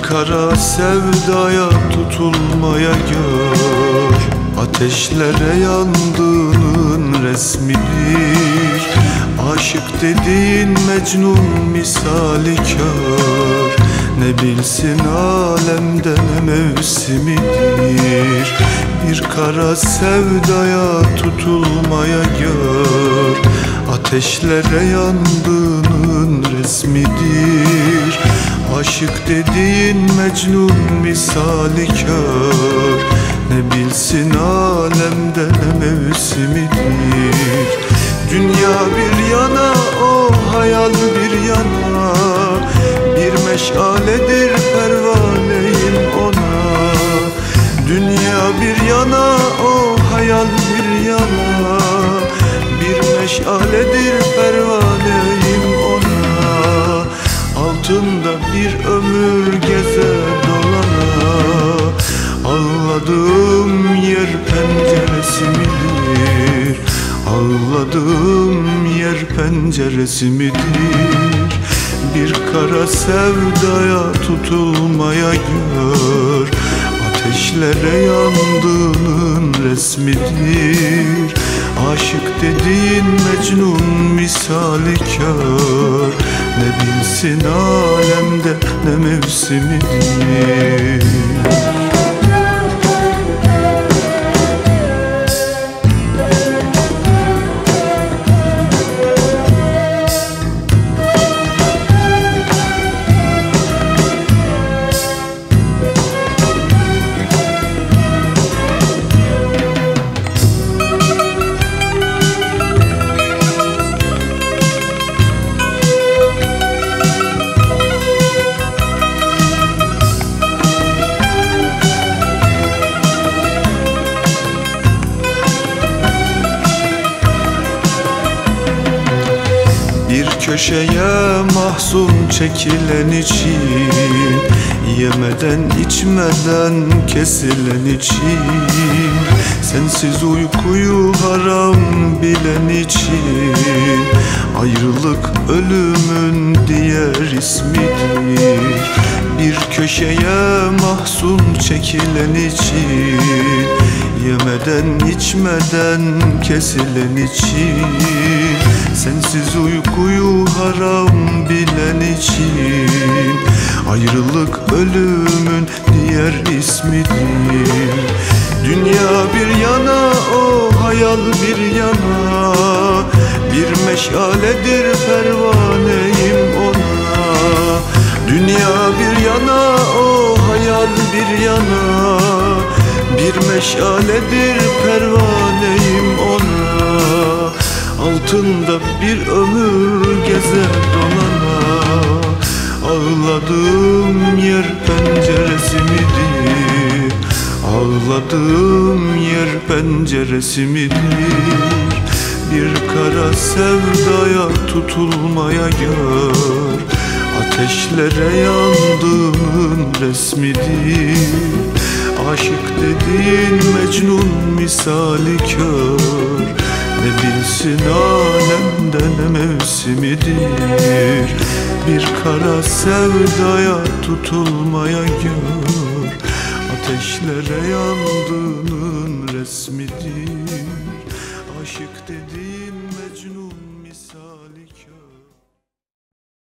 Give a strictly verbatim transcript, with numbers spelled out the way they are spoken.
kara sevdaya tutulmaya gör, ateşlere yandığının resmidir. Aşık dediğin Mecnun misali kör, ne bilsin alemde ne mevsimidir. Bir kara sevdaya tutulmaya gör, ateşlere yandığının resmidir. Aşık dediğin Mecnun misali kör, ne bilsin alemde ne mevsimidir. Dünya bir yana, o hayal bir yana, bir meşaledir pervaneyim ona. Dünya bir yana, o hayal bir yana, bir meşaledir pervaneyim ona. Altında bir ömür geze dolana, ağladığım yer penceresi midir? Ağladığım yer penceresi midir? Bir kara sevdaya tutulmaya gör, ateşlere yandığının resmidir. Aşık dediğin Mecnun misali kör, ne bilsin alemde ne mevsimidir. Köşeye mahzun çekilen için, yemeden içmeden kesilen için, sensiz uykuyu haram bilen için, ayrılık ölümün diğer ismidir. Bir köşeye mahzun çekilen için, yemeden içmeden kesilen için, sensiz uykuyu haram bilen için, ayrılık ölümün diğer ismidir. Dünya bir yana, o hayal bir yana, bir meşaledir pervaneyim ona. Dünya bir yana, o hayal bir yana, bir meşaledir pervaneyim ona. Altında bir ömür gezer dolana, ağladığım yer penceresi midir? Ağladığım yer penceresi midir? Bir kara sevdaya tutulmaya gör, ateşlere yandığının resmidir. Aşık dediğin Mecnun misali kör, ne bilsin alemde ne mevsimidir. Bir kara sevdaya tutulmaya gör, ateşlere yandığının resmidir. Aşık dediğin Mecnun misali